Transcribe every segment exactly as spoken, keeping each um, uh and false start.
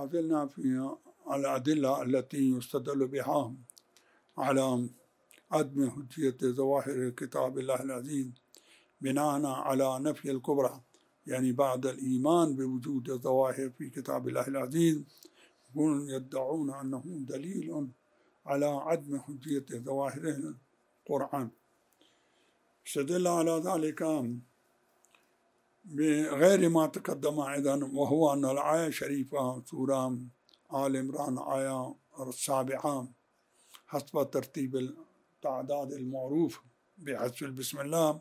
ما زلنا في الأدلة التي يستدل بها على عدم حجية ظواهر كتاب الله العزيز بناء على نفي الكبرى، يعني بعد الإيمان بوجود الظواهر في كتاب الله العزيز هم يدعون أنه دليل على عدم حجية ظواهر القرآن. استدل على ذلك بغير ما تقدم أيضا، وهو أن الآية الشريفة سورة آل عمران آية السابعة حسب ترتيب التعداد المعروف بحسب بسم الله،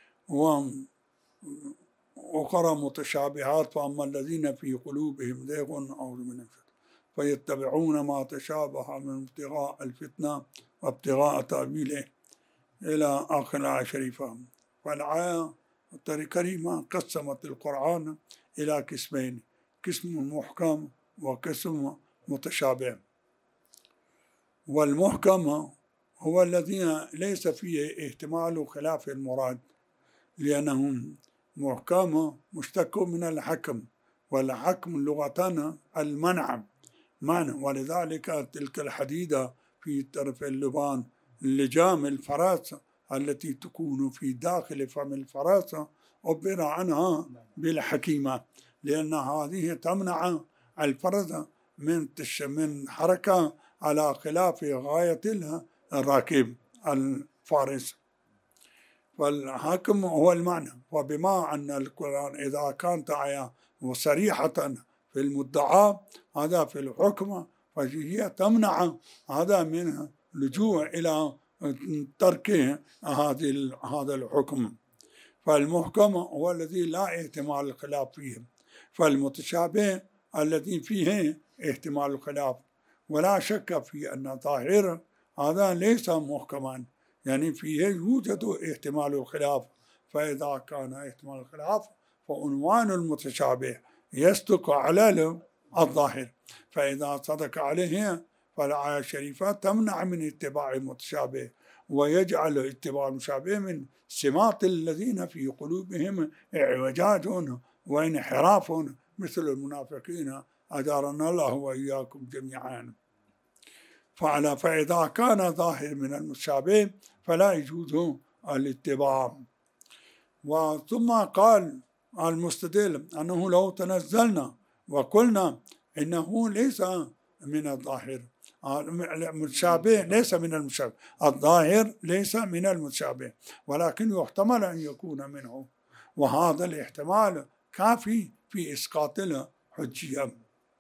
وأخرى متشابهات، فأما الذين في قلوبهم زيغ أعوذ بالله فيتبعون ما تشابه من ابتغاء الفتنة وابتغاء تأويله إلى آخر الآية الشريفة. فالآية الكريمة قسمت القرآن إلى قسمين، قسم محكم وقسم متشابه. والمحكم هو الذي ليس فيه احتمال خلاف المراد، لأنه محكم مشتق من الحكم، والحكم لغة المنع منع، ولذلك تلك الحديدة في طرف اللبان لجام الفرس التي تكون في داخل فم الفرس عبر عنها بالحكيمة، لأن هذه تمنع الفرس من من حركة على خلاف غاية الراكب الفارس. فالحكم هو المعنى، وبما أن القرآن إذا كانت آية صريحة في المدعى هذا في الحكم، فهي تمنع هذا من لجوء إلى ترك هذه هذا الحكم. فالمحكم هو الذي لا احتمال الخلاف فيه، فالمتشابه الذي فيه احتمال الخلاف. ولا شك في أن ظاهر هذا ليس محكما، يعني فيه يوجد احتمال الخلاف، فإذا كان احتمال الخلاف فعنوان المتشابه يصدق على الظاهر، فإذا صدق عليه فالآية الشريفة تمنع من اتباع المتشابه، ويجعل اتباع المتشابه من سمات الذين في قلوبهم اعوجاج وانحراف مثل المنافقين أجارنا الله وإياكم جميعا. فعلى فإذا كان ظاهر من المتشابه فلا يجوز الاتباع. وثم قال المستدل أنه لو تنزلنا وقلنا إنه ليس من الظاهر، المتشابه ليس من المتشابه، الظاهر ليس من المتشابه، ولكن يحتمل أن يكون منه، وهذا الاحتمال كافي في إسقاط الحجية.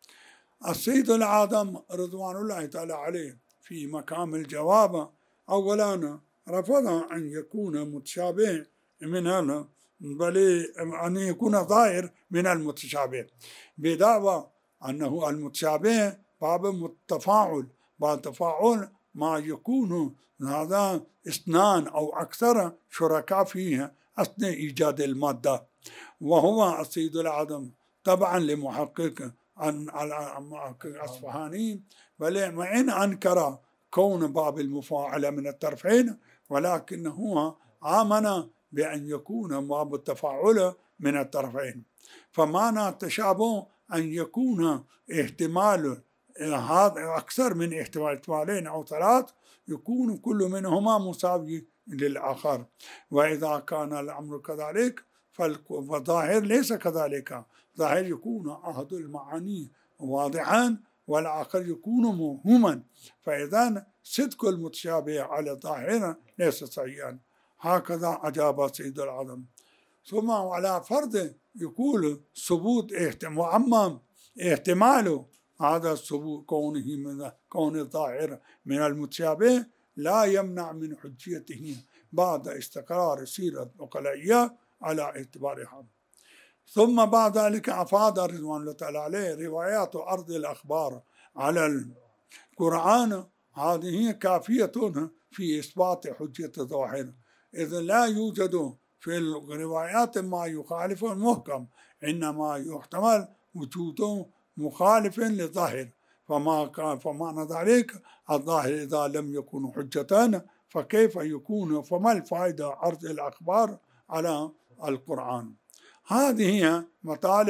السيد العظم رضوان الله تعالى عليه في مقام الجواب أولا رفض أن يكون متشابه من بل أن يكون ظاهر من المتشابه، بدعوى أنه المتشابه باب التفاعل، باب تفاعل ما يكون هذا اثنان أو أكثر شركاء فيه أثناء إيجاد المادة. وهو السيد العظم طبعا لمحقق عن الأصفهاني، بل وإن أنكر كون باب المفاعلة من الطرفين، ولكنه آمن بأن يكون باب التفاعل من الطرفين. فمعنى التشابه أن يكون احتمال هذا أكثر من احتمال، احتمالين أو ثلاث، يكون كل منهما مساوي للآخر. وإذا كان الأمر كذلك فالظاهر ليس كذلك، ظاهر يكون أحد المعاني واضحا والآخر يكون موهوما، فإذا صدق المتشابه على الظاهر ليس صحيحا. هكذا أجاب سيد العظم. ثم على فرض يقول ثبوت احتمال، أما احتمال هذا الثبوت كونه من كون الظاهر من المتشابه لا يمنع من حجيته بعد استقرار سيرة العقلائية على اعتبارها. ثم بعد ذلك أفاد رضوان الله تعالى عليه روايات أرض الأخبار على القرآن، هذه كافية في إثبات حجية الظاهر، إذ لا يوجد في الروايات ما يخالف المحكم، إنما يحتمل وجود مخالف للظاهر. فما كان فمعنى ذلك الظاهر إذا لم يكن حجة فكيف يكون، فما الفائدة عرض الأخبار على القرآن؟ هذه هي مطالب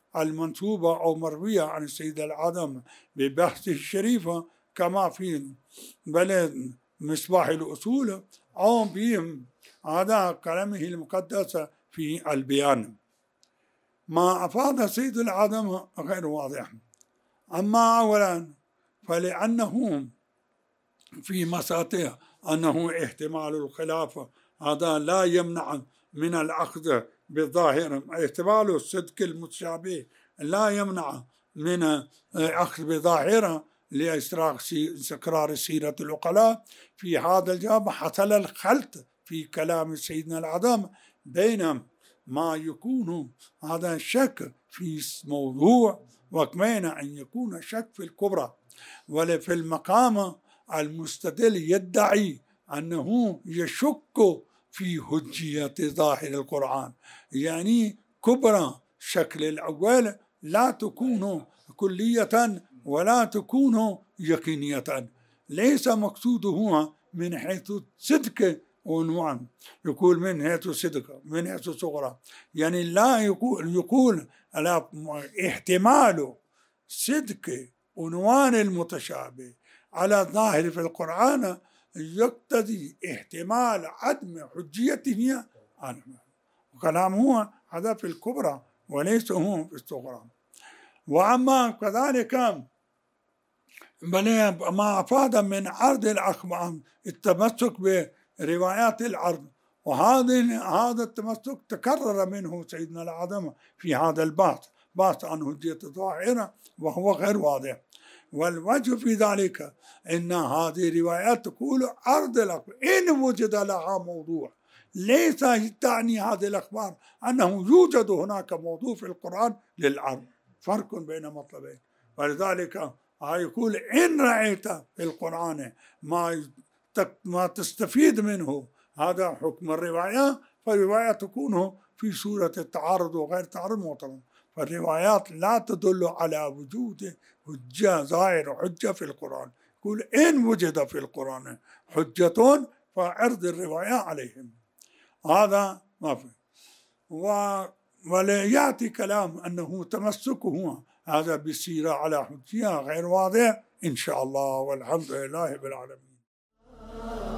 المنسوبة أو مروية عن السيد العظم ببحثه الشريفة كما في بلد مصباح الأصول أو بهم هذا كلامه المقدس في البيان. ما أفاد السيد العظم غير واضح. أما أولا فلأنه في مساطع أنه احتمال الخلافة هذا لا يمنع من الأخذ بالظاهر، احتمال الصدق المتشابه لا يمنع من أخذ بظاهرة لاستقرار سيرة العقلاء. في هذا الجواب حصل الخلط في كلام سيدنا العظم بين ما يكون هذا الشك في موضوع وكمان أن يكون الشك في الكبرى. وفي المقام المستدل يدعي أنه يشك في حجية ظاهر القرآن، يعني كبرى شكل الأول لا تكون كلية ولا تكون يقينية، ليس مقصوده من حيث صدق عنوان، يقول من حيث صدق من حيث صغرى، يعني لا يقول يقول على احتمال صدق عنوان المتشابه على الظاهر في القرآن يقتضي احتمال عدم حجيته عنه، وكلامه هذا في الكبرى وليس هو في الصغرى. وأما كذلك ما أفاد من عرض الأخبار التمسك بروايات العرض، وهذا هذا التمسك تكرر منه سيدنا العظم في هذا البحث، بحث عن حجية الظاهرة وهو غير واضح. والوجه في ذلك أن هذه الروايات تقول عرض الأخبار إن وجد لها موضوع، ليس تعني هذه الأخبار أنه يوجد هناك موضوع في القرآن للعرض، فرق بين مطلبين. ولذلك يقول إن رأيت في القرآن ما ما تستفيد منه هذا حكم الرواية، فالرواية تكون في سورة التعارض وغير تعارض معترض، فالروايات لا تدل على وجود حجة ظاهر حجة في القرآن. يقول إن وجد في القرآن حجة فعرض الرواية عليهم، هذا ما في. وليأتي كلام أنه تمسكه هذا بالسيرة على حجية غير واضح إن شاء الله، والحمد لله بالعالمين.